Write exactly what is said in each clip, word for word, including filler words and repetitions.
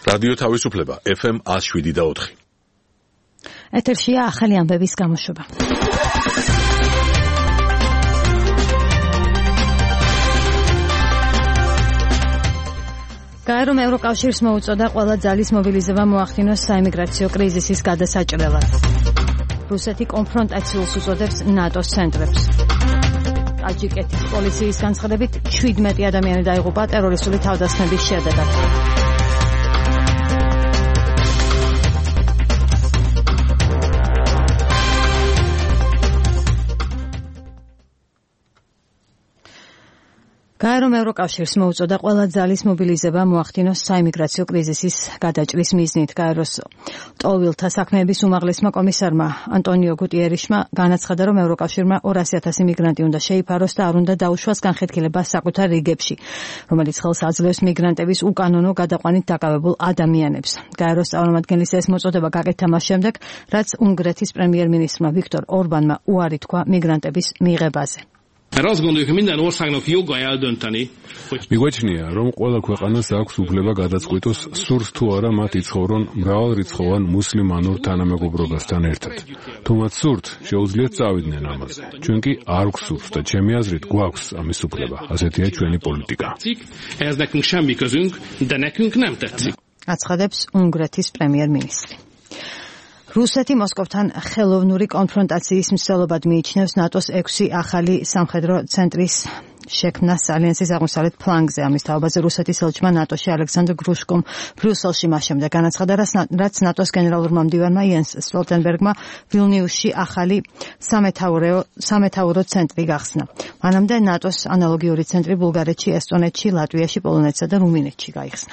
რადიო თავისუფლება ეფ ემ one oh seven და four. ეთერშია ახალი ამბების გამოშვება. გაერომ ევროკავშირს მოუწოდა ყველა ძალის მობილიზება მოახდინოს საიმიგრაციო კრიზისის გადასაჭრელად. რუსეთი კონფრონტაციულს უწოდებს ნატოს ცენტრებს. ტაჯიკეთის პოლიციის განცხადებით seventeen ადამიანი დაიღუპა ტერორისტული თავდასხმების შედეგად. გაერომ ევროკავშირს მოუწოდა ყველა ძალის მობილიზება მოახდინოს საიმიგრაციო კრიზისის გადაჭრის მიზნით. გაეროს ტოლვილთა საქმეების უმაღლესმა კომისარმა ანტონიო გუტიერიშმა განაცხადა, რომ ევროკავშირმა two hundred thousand მიგრანტი უნდა შეიფაროს და არ უნდა დაუშვას განხეთქილება საკუთარ რიგებში, რომელიც ხელს აძლევს მიგრანტების უკანონო გადაყვანით დაკავებულ ადამიანებს. გაეროს წარმომადგენლის ეს მოწოდება გაკეთდა მას შემდეგ, რაც უნგრეთის პრემიერ-მინისტრმა ვიქტორ ორბანმა უარი თქვა მიგრანტების მიღებაზე. Mert azt gondoljuk, hogy minden országnak joga eldönteni, hogy მიგვეჩნია, რომ ყველა ქვეყანას აქვს უფლება გადაწყვიტოს სურს თუ არა მათ იცხოვრონ მრავალრიცხოვან მუსლიმანურ თანამეგობრობასთან ერთად. თუ მათ სურთ, შეუძლიათ წავიდნენ ამაზე. ჩვენ კი არ გვსურს და ჩემი აზრით გვაქვს ამის უფლება. ასეთია ჩვენი პოლიტიკა. ehhez nekünk semmi közünk, de nekünk nem tetszik. აცხადებს უნგრეთის პრემიერ-მინისტრი. რუსეთი მოსკოვთან ხელოვნური კონფრონტაციის მსვლელობად მიიჩნევს ნატოს six ახალი სამხედრო ცენტრის შექმნას ალიანსის აღმოსავლეთ ფლანგზე. ამის თაობაზე რუსეთის ელჩმა ნატოში ალექსანდრ გრუშკომ ბრიუსელში მას შემდეგ განაცხადა, რაც ნატოს გენერალურმა მდივანმა იენს სტოლტენბერგმა ვილნიუსში ახალი სამეთაურო სამეთაურო ცენტრი გახსნა. მანამდე ნატოს ანალოგიური ცენტრი ბულგარეთში, ესტონეთში, ლატვიაში, პოლონეთსა და რუმინეთში გაიხსნა.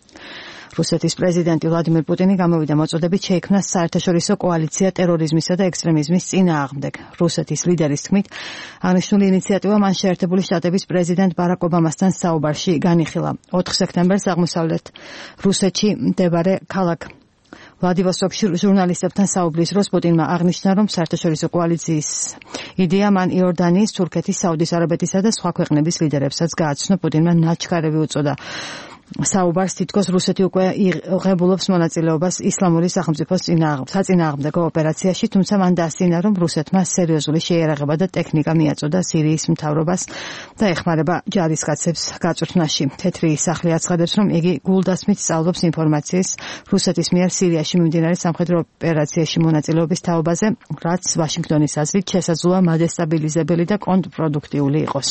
რუსეთის პრეზიდენტი ვლადიმირ პუტინი გამოვიდა მოწოდებით შეიქმნას საერთაშორისო კოალიცია ტერორიზმისა და ექსტრემიზმის წინააღმდეგ. რუსეთის ლიდერის თქმით, აღნიშნული ინიციატივა მან შეერთებული შტატების პრეზიდენტ ბარაკ ობამასთან საუბარში განიხილა. fourth სექტემბერს აღმოსავლეთ რუსეთში მდებარე ქალაქ ვლადივოსტოკში ჟურნალისტებთან საუბრის დროს პუტინმა აღნიშნა, რომ საერთაშორისო კოალიციის იდეა მან იორდანიის, თურქეთის, საუდის არაბეთისა და სხვა ქვეყნების ლიდერებსაც გააცნო. პუტინმა ნაჩქარევი უწოდა საუბარს, თითქოს რუსეთი უკვე იღებულობს მონაწილეობას ისლამური სახელმწიფოს საწინააღმდეგო ოპერაციაში, თუმცა მან დაასწინა, რომ რუსეთმა სერიოზული შეიარაღება და ტექნიკა მიაწოდა სირიის მთავრობას და ეხმარება ჯარისკაცებს გაწვრთნაში. თეთრი სახლი აცხადებს, რომ იგი გულდასმით სწავლობს ინფორმაციის რუსეთის მიერ სირიაში მიმდინარე სამხედრო ოპერაციაში მონაწილეობის თაობაზე, რაც ვაშინგტონის აზრით შესაძლოა მადესტაბილიზებელი და კონტრპროდუქტიული იყოს.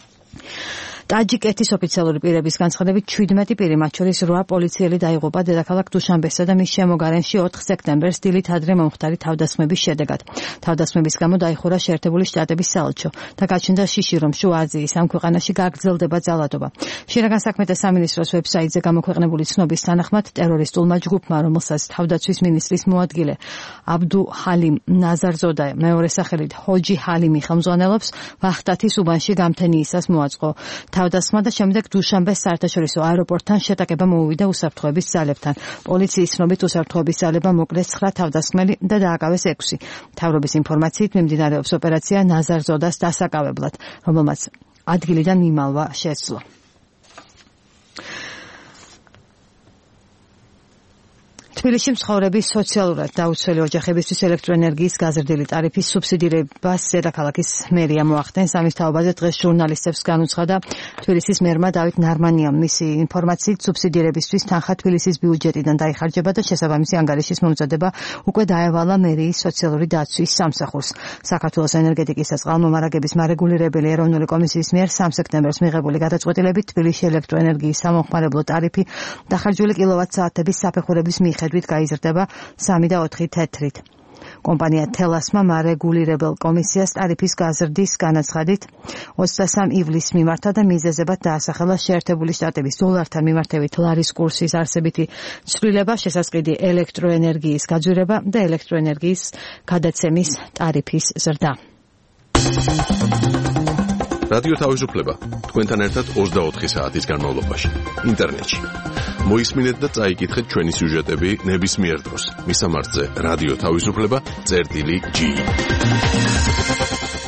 ტაჯიკეთის ოფიციალური პირების განცხადებით seventeen პირი, მათ შორის eight პოლიციელი დაიღუპა დედაქალაქ დუშანბესა და მის შემოგარენში fourth სექტემბერს დილით ადრე მომხდარი თავდასხმების შედეგად. თავდასხმების გამო დაიხურა შეერთებული შტატების საელჩო და გაჩნდა შიში, რომ შუა აზიის ამ ქვეყანაში გაგრძელდება ძალადობა. შინაგან საქმეთა სამინისტროს ვებსაიტზე გამოქვეყნებული ცნობის თანახმად, ტერორისტულმა ჯგუფმა, რომელსაც თავდაცვის მინისტრის მოადგილე აბდუ ჰალიმ ნაზარზოდა მეორე სახელით ჰოჯი ჰალიმი ხელმძღვანელობს, ვახტათის უბანში გამთენიისას მოაწყო თავდასხმა და შემდეგ დუშანბეს საერთაშორისო აეროპორტთან შეტაკება მოუვიდა უსაფრთხოების ძალებთან. პოლიციის ცნობით უსაფრთხოების ძალებმა მოკლეს nine თავდასხმელი და დააკავეს six. მთავრობის ინფორმაციით მიმდინარეობს ოპერაცია ნაზარზოდას დასაკავებლად, რომელმაც ადგილიდან მიმალვა შეძლო. თბილისში მცხოვრების სოციალურად დაუცველი ოჯახებისთვის ელექტროენერგიის გაზრდილი ტარიფის სუბსიდირებას დედაქალაქის მერია მოახდენს. ამის თაობაზე დღეს ჟურნალისტებს განუცხადა თბილისის მერმა დავით ნარმანიამ. მისი ინფორმაციით სუბსიდირებისთვის თანხა თბილისის ბიუჯეტიდან დაიხარჯება და შესაბამისი ანგარიშის მომზადება უკვე დაევალა მერიის სოციალური დაცვის სამსახურს. საქართველოს ენერგეტიკის და წყალმომარაგების მარეგულირებელი ეროვნული კომისიის მიერ three სექტემბერს მიღებული გადაწყვეტილებით თბილისში ელექტროენერგიის სამომხმარებლო ტარიფი დახარჯული კილოვატ-საათების საფეხურების მიხედვით გაიზრდება three და four თეთრით. კომპანია თელასმა მარეგულირებელ კომისიას ტარიფის გაზრდის განაცხადით twenty-three ივლისს მიმართა და მიზეზებად დაასახელა შეერთებული შტატების დოლართან მიმართებით ლარის კურსის არსებითი ცვლილება, შესაწყიდი ელექტროენერგიის გაძვირება და ელექტროენერგიის გადაცემის ტარიფის ზრდა. რადიო თავისუფლება თქვენთან ერთად twenty-four საათის განმავლობაში ინტერნეტში. მოისმინეთ და წაიკითხეთ ჩვენი სიუჟეტები ნებისმიერ დროს. მისამართზე რადიო თავისუფლება წერტილი ჯი.